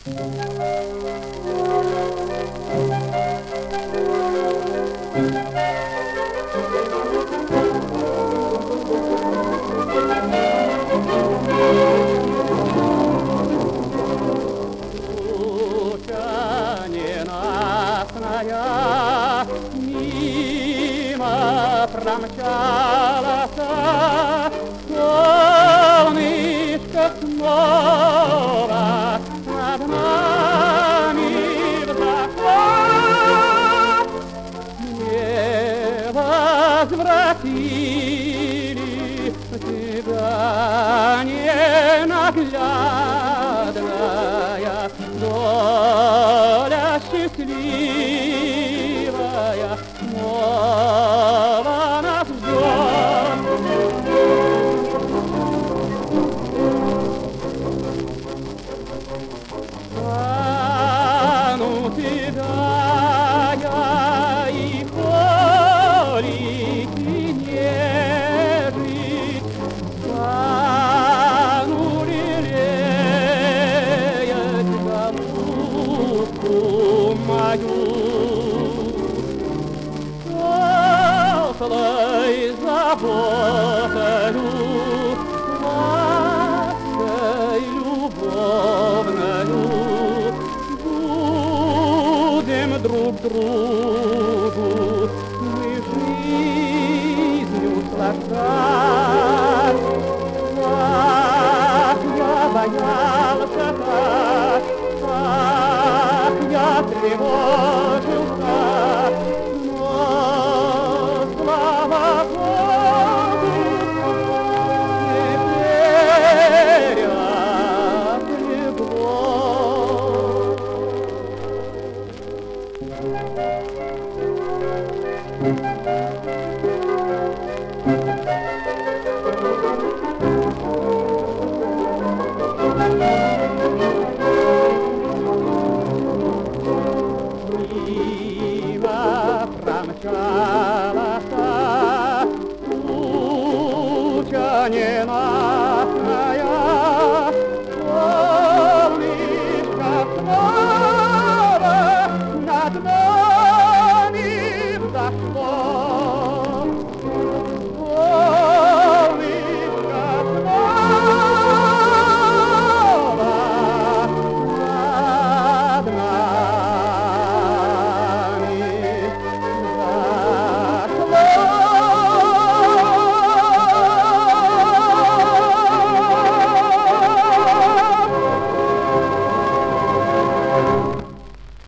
Мимо промчалась, солнышко снова над нами взошло. Не возвратили тебя ненаглядная доля счастливая. Снова нас ждет. Стану тебя я и холить, и нежить, стану лелеять голубку мою. Теплой заботою, лаской любовною будем друг другу мы жизнью слагать. Как я боялся, как я тревожился,